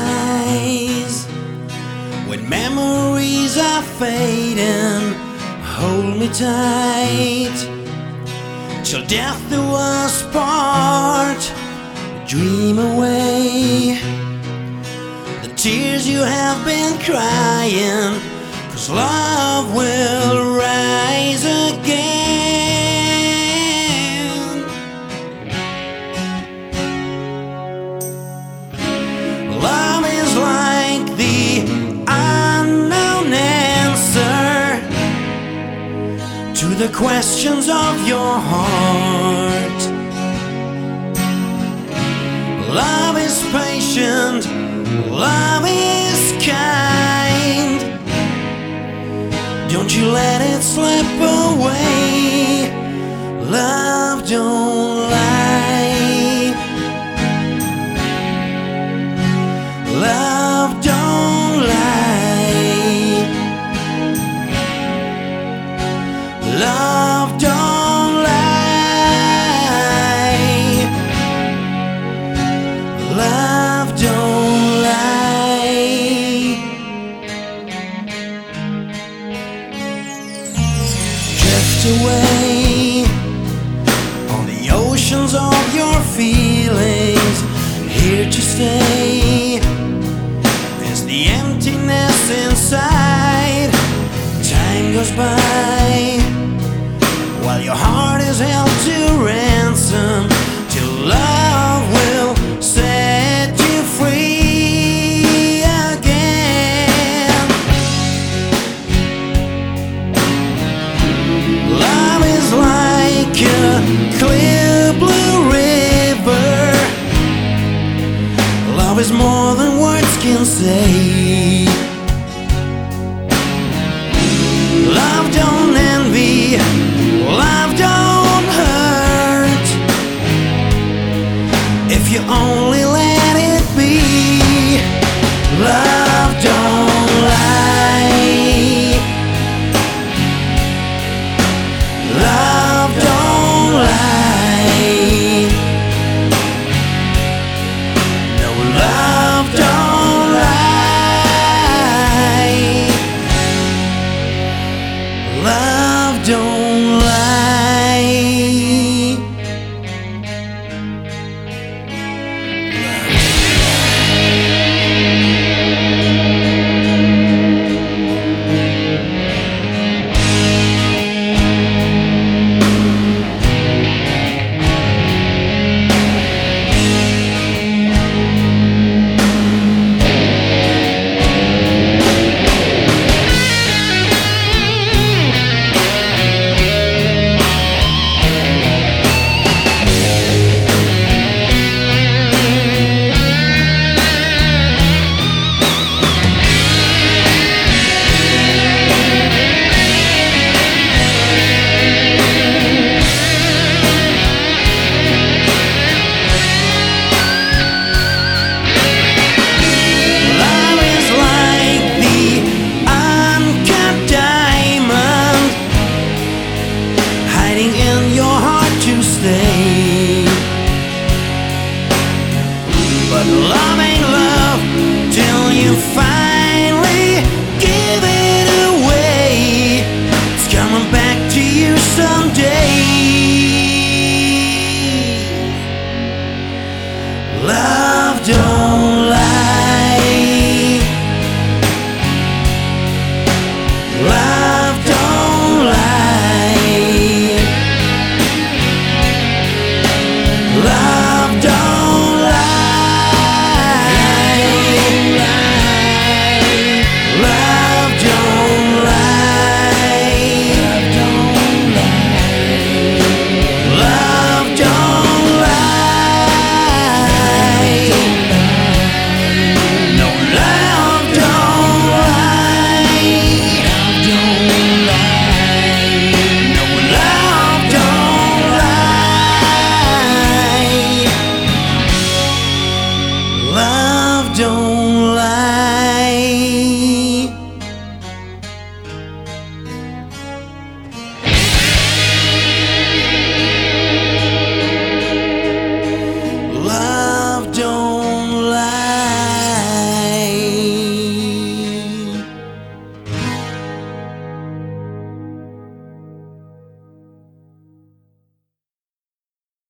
eyes. When memories are fading, hold me tight. Till death do us part, dream away the tears you have been crying, 'cause love will rise again. Love is like the unknown answer to the questions of your heart. Love is patient, love is kind. Don't you let it slip away. Love don't lie. Love don't lie. Love don't lie. Love don't lie. Drift away on the oceans of your feelings, here to stay is the emptiness inside. Time goes by while your heart is held to ransom, till love will set you free again. Love is like a clear blue river. Love is more than words can say. Love don't